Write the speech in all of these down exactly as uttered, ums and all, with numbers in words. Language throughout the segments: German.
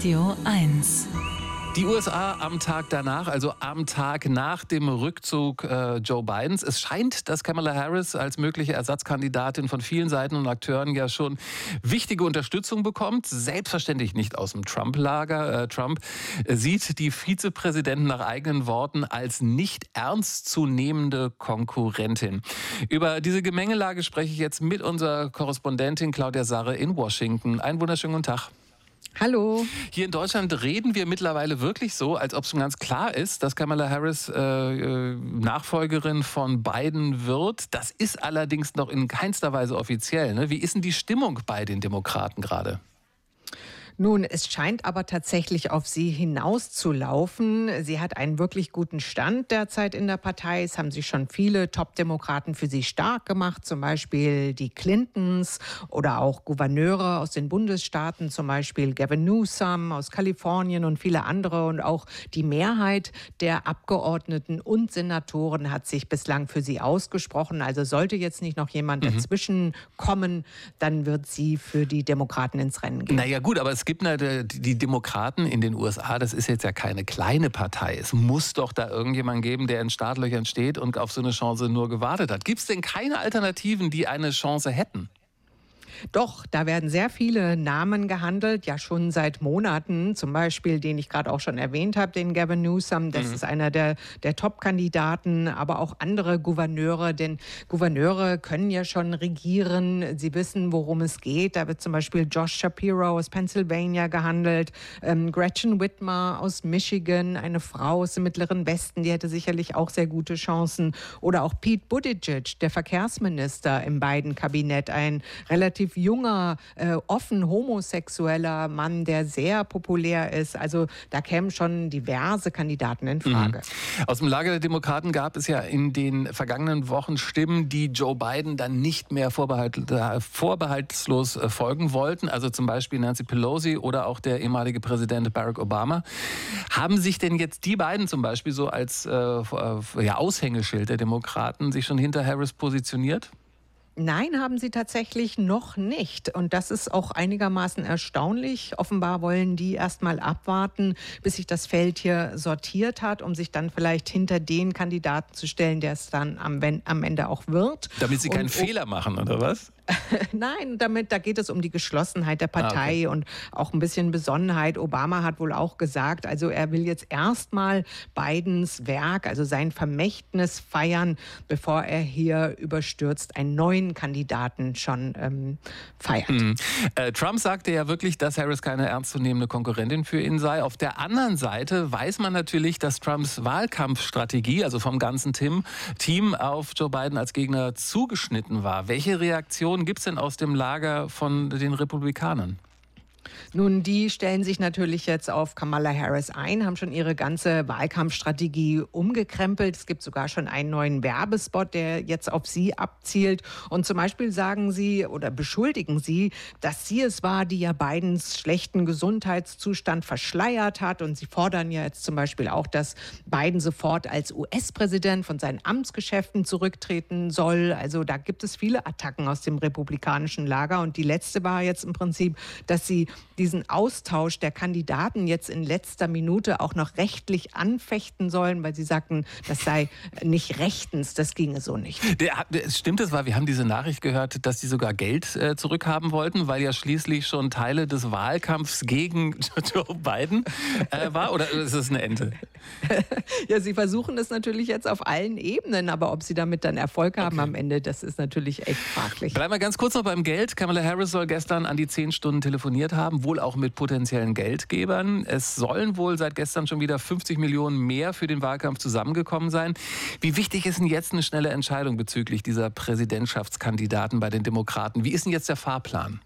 Radio eins. Die U S A am Tag danach, also am Tag nach dem Rückzug äh, Joe Bidens. Es scheint, dass Kamala Harris als mögliche Ersatzkandidatin von vielen Seiten und Akteuren ja schon wichtige Unterstützung bekommt. Selbstverständlich nicht aus dem Trump-Lager. Äh, Trump sieht die Vizepräsidentin nach eigenen Worten als nicht ernstzunehmende Konkurrentin. Über diese Gemengelage spreche ich jetzt mit unserer Korrespondentin Claudia Sarre in Washington. Einen wunderschönen guten Tag. Hallo. Hier in Deutschland reden wir mittlerweile wirklich so, als ob es schon ganz klar ist, dass Kamala Harris äh, Nachfolgerin von Biden wird. Das ist allerdings noch in keinster Weise offiziell. Ne? Wie ist denn die Stimmung bei den Demokraten gerade? Nun, es scheint aber tatsächlich auf sie hinauszulaufen. Sie hat einen wirklich guten Stand derzeit in der Partei. Es haben sich schon viele Top-Demokraten für sie stark gemacht, zum Beispiel die Clintons oder auch Gouverneure aus den Bundesstaaten, zum Beispiel Gavin Newsom aus Kalifornien und viele andere. Und auch die Mehrheit der Abgeordneten und Senatoren hat sich bislang für sie ausgesprochen. Also sollte jetzt nicht noch jemand mhm. dazwischen kommen, dann wird sie für die Demokraten ins Rennen gehen. Naja gut, aber es Es gibt die Demokraten in den U S A, das ist jetzt ja keine kleine Partei. Es muss doch da irgendjemanden geben, der in Startlöchern steht und auf so eine Chance nur gewartet hat. Gibt es denn keine Alternativen, die eine Chance hätten? Doch, da werden sehr viele Namen gehandelt, ja schon seit Monaten. Zum Beispiel, den ich gerade auch schon erwähnt habe, den Gavin Newsom. Das mhm. ist einer der, der Top-Kandidaten, aber auch andere Gouverneure. Denn Gouverneure können ja schon regieren. Sie wissen, worum es geht. Da wird zum Beispiel Josh Shapiro aus Pennsylvania gehandelt. Ähm, Gretchen Whitmer aus Michigan, eine Frau aus dem Mittleren Westen, die hätte sicherlich auch sehr gute Chancen. Oder auch Pete Buttigieg, der Verkehrsminister im Biden-Kabinett, ein relativ junger, äh, offen homosexueller Mann, der sehr populär ist. Also da kämen schon diverse Kandidaten in Frage. Mhm. Aus dem Lager der Demokraten gab es ja in den vergangenen Wochen Stimmen, die Joe Biden dann nicht mehr vorbehalt, äh, vorbehaltslos äh, folgen wollten. Also zum Beispiel Nancy Pelosi oder auch der ehemalige Präsident Barack Obama. Haben sich denn jetzt die beiden zum Beispiel so als äh, ja, Aushängeschild der Demokraten sich schon hinter Harris positioniert? Nein, haben sie tatsächlich noch nicht. Und das ist auch einigermaßen erstaunlich. Offenbar wollen die erst mal abwarten, bis sich das Feld hier sortiert hat, um sich dann vielleicht hinter den Kandidaten zu stellen, der es dann am, am Ende auch wird. Damit sie keinen und, Fehler machen, oder was? Nein, damit, da geht es um die Geschlossenheit der Partei ah, okay. und auch ein bisschen Besonnenheit. Obama hat wohl auch gesagt, also er will jetzt erstmal Bidens Werk, also sein Vermächtnis feiern, bevor er hier überstürzt einen neuen Kandidaten schon ähm, feiert. Mhm. Äh, Trump sagte ja wirklich, dass Harris keine ernstzunehmende Konkurrentin für ihn sei. Auf der anderen Seite weiß man natürlich, dass Trumps Wahlkampfstrategie, also vom ganzen Team, Team auf Joe Biden als Gegner zugeschnitten war. Welche Reaktion gibt es denn aus dem Lager von den Republikanern? Nun, die stellen sich natürlich jetzt auf Kamala Harris ein, haben schon ihre ganze Wahlkampfstrategie umgekrempelt. Es gibt sogar schon einen neuen Werbespot, der jetzt auf sie abzielt. Und zum Beispiel sagen sie oder beschuldigen sie, dass sie es war, die ja Bidens schlechten Gesundheitszustand verschleiert hat. Und sie fordern ja jetzt zum Beispiel auch, dass Biden sofort als U S-Präsident von seinen Amtsgeschäften zurücktreten soll. Also da gibt es viele Attacken aus dem republikanischen Lager. Und die letzte war jetzt im Prinzip, dass sie diesen Austausch der Kandidaten jetzt in letzter Minute auch noch rechtlich anfechten sollen, weil sie sagten, das sei nicht rechtens, das ginge so nicht. Der, der, stimmt es, weil wir haben diese Nachricht gehört, dass sie sogar Geld äh, zurückhaben wollten, weil ja schließlich schon Teile des Wahlkampfs gegen Joe Biden äh, war, oder ist das eine Ente? Ja, sie versuchen es natürlich jetzt auf allen Ebenen, aber ob sie damit dann Erfolg haben okay. am Ende, das ist natürlich echt fraglich. Bleiben wir ganz kurz noch beim Geld. Kamala Harris soll gestern an die zehn Stunden telefoniert haben, wohl auch mit potenziellen Geldgebern. Es sollen wohl seit gestern schon wieder fünfzig Millionen mehr für den Wahlkampf zusammengekommen sein. Wie wichtig ist denn jetzt eine schnelle Entscheidung bezüglich dieser Präsidentschaftskandidaten bei den Demokraten? Wie ist denn jetzt der Fahrplan?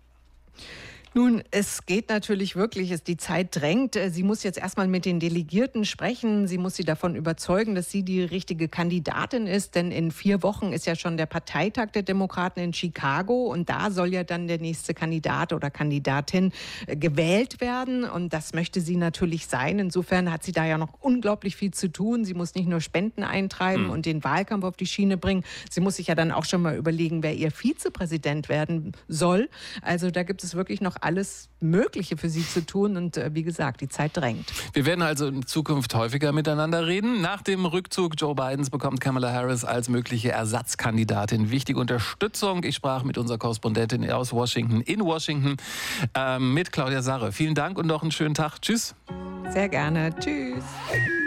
Nun, es geht natürlich wirklich, es, die Zeit drängt. Sie muss jetzt erstmal mit den Delegierten sprechen. Sie muss sie davon überzeugen, dass sie die richtige Kandidatin ist. Denn in vier Wochen ist ja schon der Parteitag der Demokraten in Chicago. Und da soll ja dann der nächste Kandidat oder Kandidatin gewählt werden. Und das möchte sie natürlich sein. Insofern hat sie da ja noch unglaublich viel zu tun. Sie muss nicht nur Spenden eintreiben mhm. und den Wahlkampf auf die Schiene bringen. Sie muss sich ja dann auch schon mal überlegen, wer ihr Vizepräsident werden soll. Also da gibt es wirklich noch alles Mögliche für sie zu tun. Und äh, wie gesagt, die Zeit drängt. Wir werden also in Zukunft häufiger miteinander reden. Nach dem Rückzug Joe Bidens bekommt Kamala Harris als mögliche Ersatzkandidatin wichtige Unterstützung. Ich sprach mit unserer Korrespondentin aus Washington, in Washington, äh, mit Claudia Sarre. Vielen Dank und noch einen schönen Tag. Tschüss. Sehr gerne. Tschüss.